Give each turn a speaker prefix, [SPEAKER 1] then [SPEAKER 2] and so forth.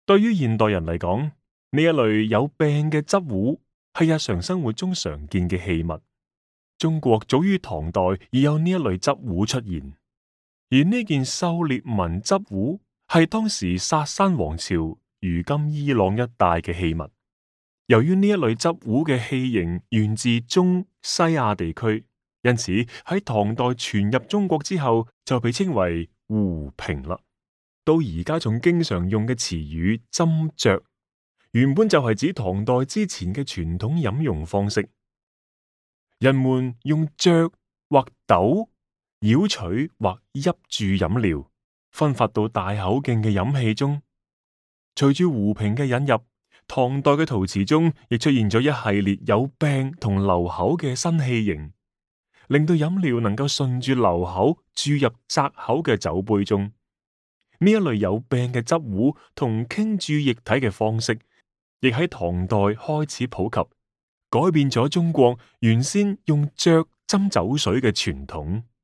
[SPEAKER 1] 對於現代人嚟講，呢一類有病嘅執壺係日常生活中常見嘅器物。中國早於唐代已有呢一類執壺出現，而呢件狩獵紋執壺係當時薩珊王朝如今伊朗一帶嘅器物。由於呢一類執壺嘅器型源自中西亞地區，因此喺唐代傳入中國之後就被稱為壺瓶啦。到而家仲經常用嘅詞語斟酌，原本就係指唐代之前嘅傳統飲用方式。人們用酌或斗舀取或挹注飲料，分發到大口徑嘅飲器中。隨住壺瓶嘅引入，唐代嘅陶瓷中亦出現咗一系列有柄同流口嘅新器型，令到飲料能夠順住流口注入窄口嘅酒杯中。呢一類有柄嘅執壺同傾注液體嘅方式，亦喺唐代開始普及，改變咗中國原先用酌斟酒水嘅傳統。